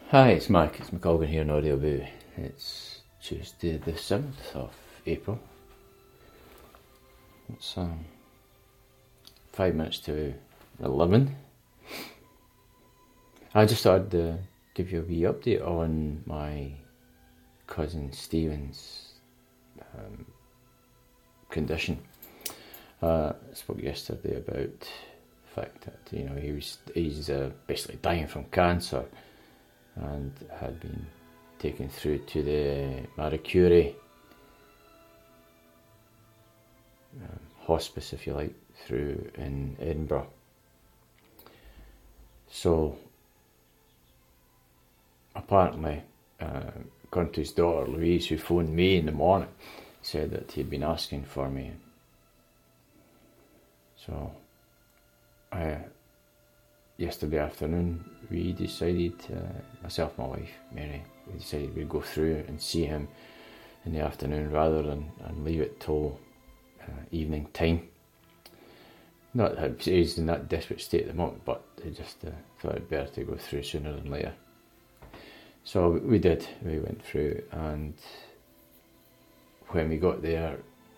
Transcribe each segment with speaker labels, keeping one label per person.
Speaker 1: Hi, it's Mike. It's McColgan here in Audioboo. It's Tuesday the 7th of April. It's 5 minutes to 11. I just thought I'd give you a wee update on my cousin Stephen's condition. I spoke yesterday about the fact that he's basically dying from cancer and had been taken through to the Marie Curie hospice, if you like, through in Edinburgh. So apparently, according to his daughter Louise, who phoned me in the morning, said that he'd been asking for me. So yesterday afternoon, we decided, myself and my wife, Mary, we decided we'd go through and see him in the afternoon rather than leave it till evening time. Not that he's in that desperate state at the moment, but I just thought it'd better to go through sooner than later. So we did. We went through, and when we got there,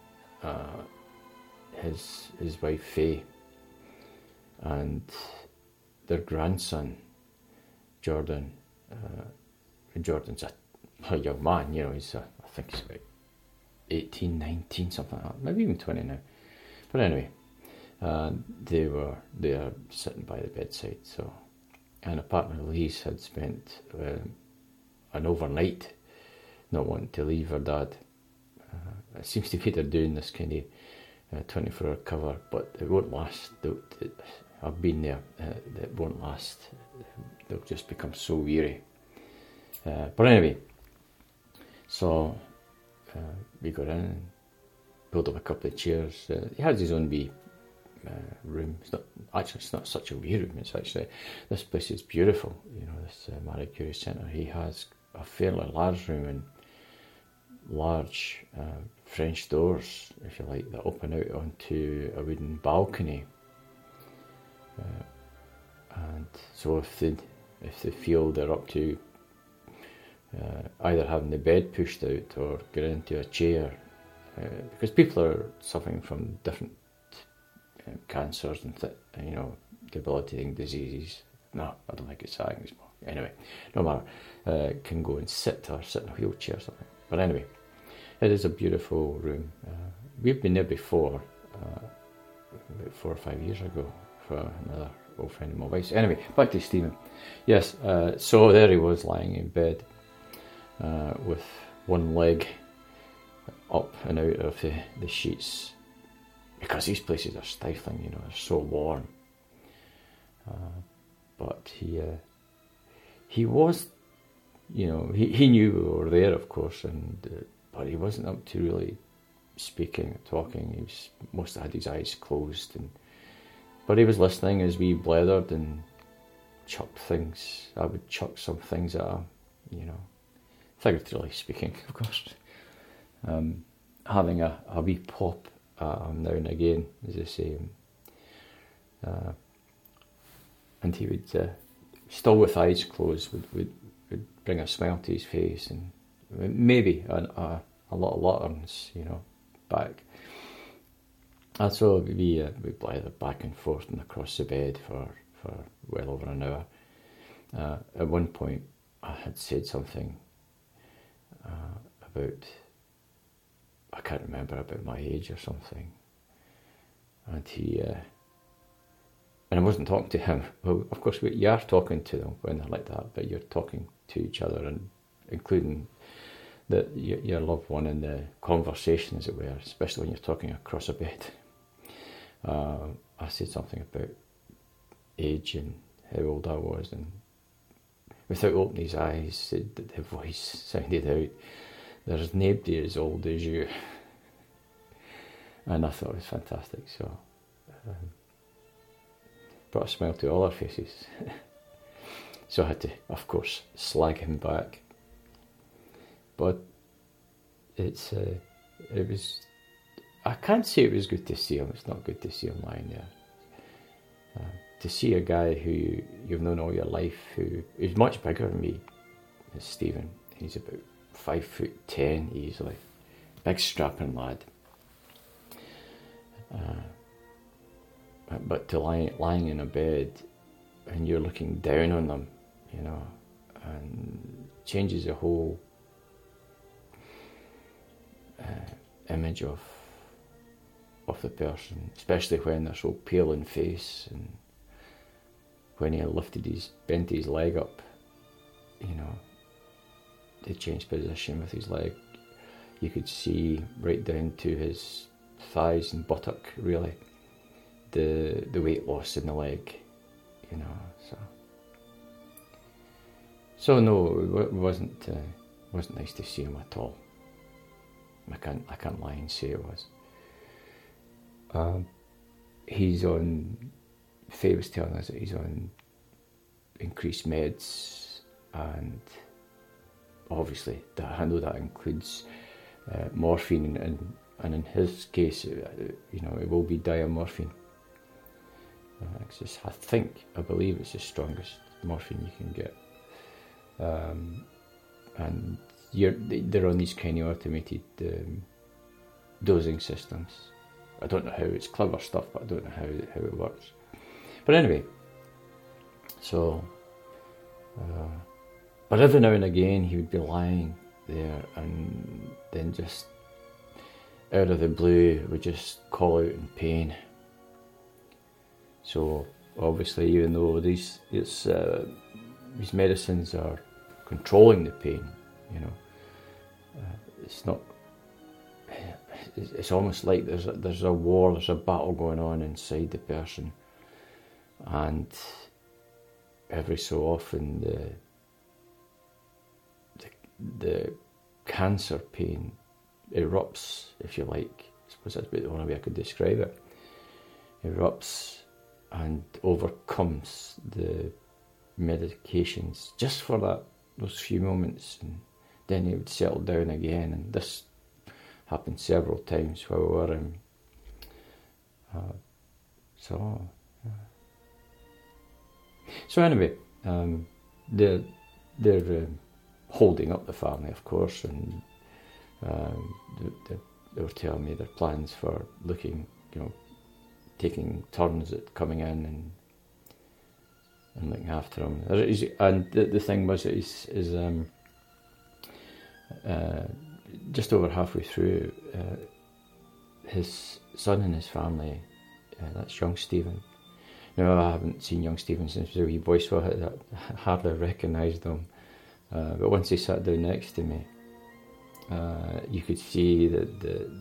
Speaker 1: his wife Faye and their grandson Jordan, Jordan's a young man, he's I think he's about 18, 19, something like that, maybe even 20 now. But anyway, they were there sitting by the bedside. So, and apparently Louise had spent an overnight not wanting to leave her dad. It seems to be they're doing this kind of 24-hour cover, but it won't last. I've been there. It won't last. They'll just become so weary. But anyway, so we got in and pulled up a couple of chairs. He has his own wee room. It's not such a wee room. It's actually, this place is beautiful. This Marie Curie Centre. He has a fairly large room and large French doors, if you like, that open out onto a wooden balcony. And so if they feel they're up to either having the bed pushed out or get into a chair, because people are suffering from different cancers and debilitating diseases. No, I don't think it's that anymore. Anyway, no matter, can go and sit in a wheelchair or something. But anyway, it is a beautiful room. We've been there before, about 4 or 5 years ago, for another old friend of my wife's. Anyway, back to Stephen. Yes, so there he was lying in bed with one leg up and out of the sheets, because these places are stifling, they're so warm. But he was, he knew we were there, of course, and but he wasn't up to really speaking or talking. He was mostly had his eyes closed, but he was listening as we blethered and chucked things. I would chuck some things at him, figuratively speaking, of course. Having a wee pop at him now and again, as I say. And he would, still with eyes closed, would bring a smile to his face, and maybe a lot of lanterns, back. And so we blethered back and forth and across the bed for well over an hour. At one point, I had said something about, I can't remember, about my age or something. And he, and I wasn't talking to him. Well, of course, you are talking to them when they're like that, but you're talking to each other, and including your loved one in the conversation, as it were, especially when you're talking across a bed. I said something about age and how old I was, and without opening his eyes, the voice sounded out, "There's nobody as old as you." And I thought it was fantastic, so brought a smile to all our faces. So I had to, of course, slag him back. But it was, I can't say it was good to see him. It's not good to see him lying there. To see a guy who you've known all your life, who is much bigger than me, is Stephen. He's about 5'10" easily, big strapping lad. But to lying in a bed and you're looking down on them, you know, and changes the whole image of the person, especially when they're so pale in face, and when he bent his leg up, you know, they changed position with his leg. You could see right down to his thighs and buttock, really, the weight loss in the leg, you know. So no, it wasn't nice to see him at all. I can't lie and say it was. He's on. Faye was telling us that he's on increased meds, and obviously I know that includes morphine, and in his case, you know, it will be diamorphine. I believe it's the strongest morphine you can get, and they're on these kind of automated dosing systems. I don't know how, it's clever stuff, but I don't know how it works. But anyway, so, but every now and again he would be lying there, and then just out of the blue would just call out in pain. So obviously, even though these medicines are controlling the pain, you know, it's not. It's almost like there's a war, there's a battle going on inside the person, and every so often the cancer pain erupts, if you like. I suppose that's about the only way I could describe it. Erupts and overcomes the medications just for those few moments, and then it would settle down again. And this happened several times while we were in. So anyway, they're holding up the family, of course, and they were telling me their plans for looking, you know, taking turns at coming in and looking after him. And the thing was, just over halfway through, his son and his family, that's young Stephen. Now, I haven't seen young Stephen since he was a wee boy, so I hardly recognised him. But once he sat down next to me, you could see the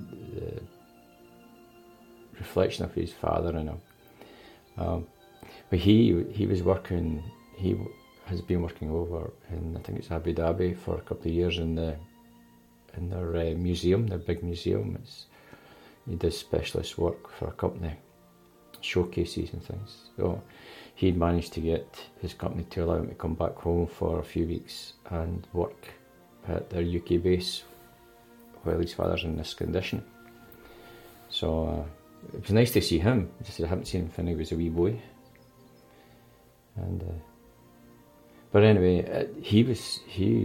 Speaker 1: reflection of his father in him. But he was working. He has been working over in, I think it's Abu Dhabi, for a couple of years in their museum, their big museum. He does specialist work for a company, showcases and things. So he'd managed to get his company to allow him to come back home for a few weeks and work at their UK base while his father's in this condition. So it was nice to see him. I haven't seen him since he was a wee boy. And but anyway, he was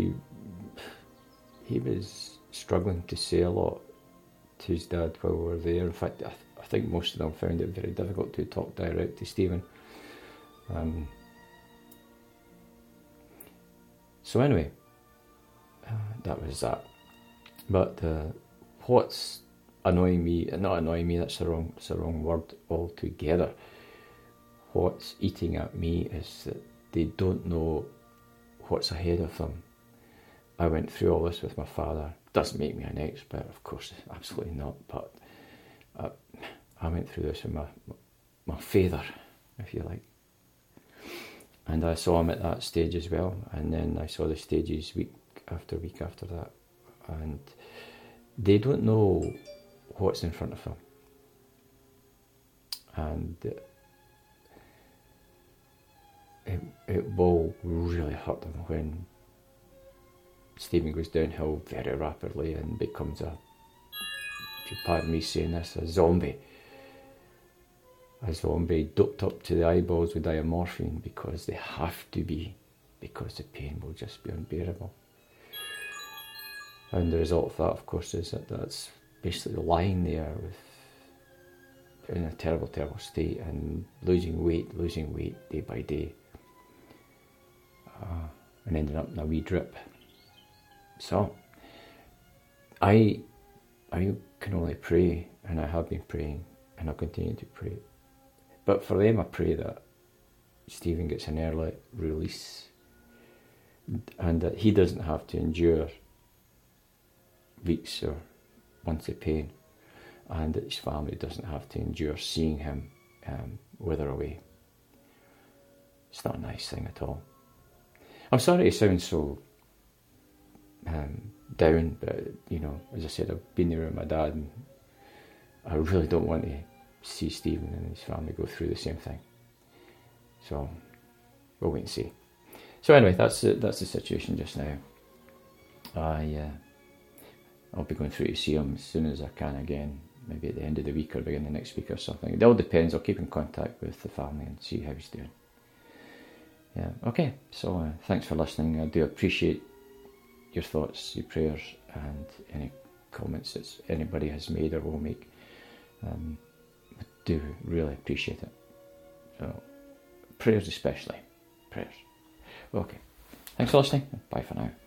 Speaker 1: struggling to say a lot to his dad while we were there. In fact, I think most of them found it very difficult to talk direct to Stephen. So anyway, that was that. But what's annoying me, not annoying me, that's the wrong word altogether. What's eating at me is that they don't know what's ahead of them. I went through all this with my father. Doesn't make me an expert, of course, absolutely not, but I went through this with my father, if you like. And I saw him at that stage as well, and then I saw the stages week after that, and they don't know what's in front of them. And it will really hurt them when Stephen goes downhill very rapidly and becomes if you pardon me saying this, a zombie doped up to the eyeballs with diamorphine, because they have to be, because the pain will just be unbearable. And the result of that, of course, is that that's basically lying there in a terrible, terrible state and losing weight day by day, and ending up in a wee drip. So I can only pray, and I have been praying, and I'll continue to pray. But for them, I pray that Stephen gets an early release, and that he doesn't have to endure weeks or months of pain, and that his family doesn't have to endure seeing him wither away. It's not a nice thing at all. I'm sorry to sound so down, but as I said, I've been there with my dad, and I really don't want to see Stephen and his family go through the same thing. So we'll wait and see. So anyway, that's the situation just now. I'll be going through to see him as soon as I can again, maybe at the end of the week or beginning of next week or something. It all depends. I'll keep in contact with the family and see how he's doing. Yeah, okay. So thanks for listening. I do appreciate your thoughts, your prayers, and any comments that anybody has made or will make. I do really appreciate it. So prayers especially. Prayers. Okay. Thanks for listening. Bye for now.